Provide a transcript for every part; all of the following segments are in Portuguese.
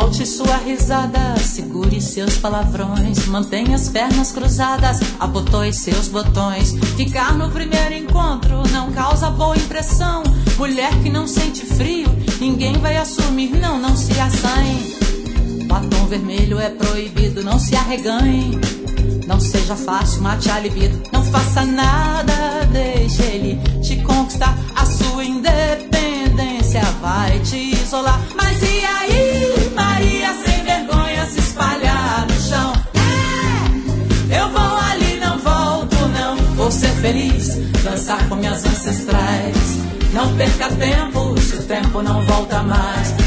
Solte sua risada, segure seus palavrões, mantenha as pernas cruzadas, abotoe seus botões. Ficar no primeiro encontro não causa boa impressão. Mulher que não sente frio, ninguém vai assumir, não se assanhe. Batom vermelho é proibido, não se arreganhe. Não seja fácil, mate a libido. Não faça nada, deixe ele te conquistar. A sua independência vai te isolar. Mas e aí, Maria sem vergonha se espalhar no chão? Eu vou ali, não volto não. Vou ser feliz, dançar com minhas ancestrais. Não perca tempo, se o tempo não volta mais.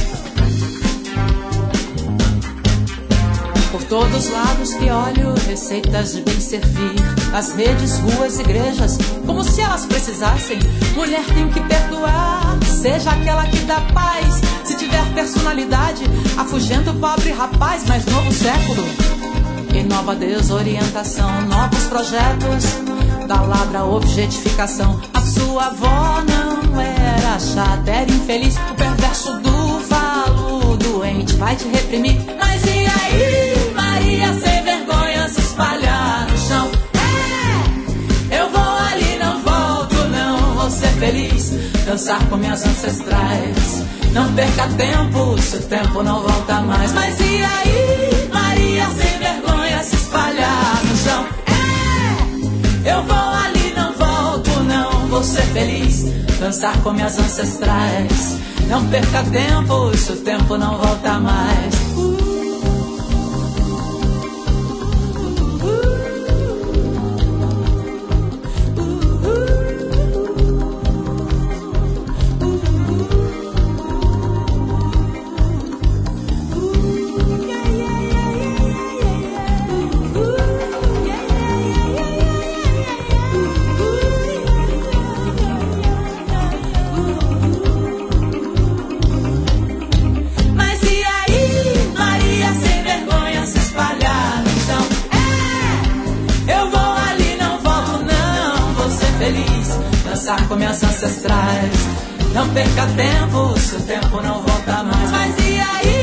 Por todos os lados que olho, receitas de bem servir. As redes, ruas, igrejas, como se elas precisassem. Mulher tem que perdoar, seja aquela que dá paz. Se tiver personalidade, afugenta o pobre rapaz. Mas novo século e nova desorientação, novos projetos da ladra objetificação. A sua avó não era chata, era infeliz. O perverso do falo doente vai te reprimir. Mas e aí, Maria sem vergonha se espalhar no chão? Eu vou ali, não volto não. Vou ser feliz, dançar com minhas ancestrais. Não perca tempo, se o tempo não volta mais. Mas e aí, Maria sem vergonha se espalhar no chão? Eu vou ali, não volto não. Vou ser feliz, dançar com minhas ancestrais. Não perca tempo, se o tempo não volta mais. Com minhas ancestrais. Não perca tempo, se o tempo não volta mais. Mas e aí?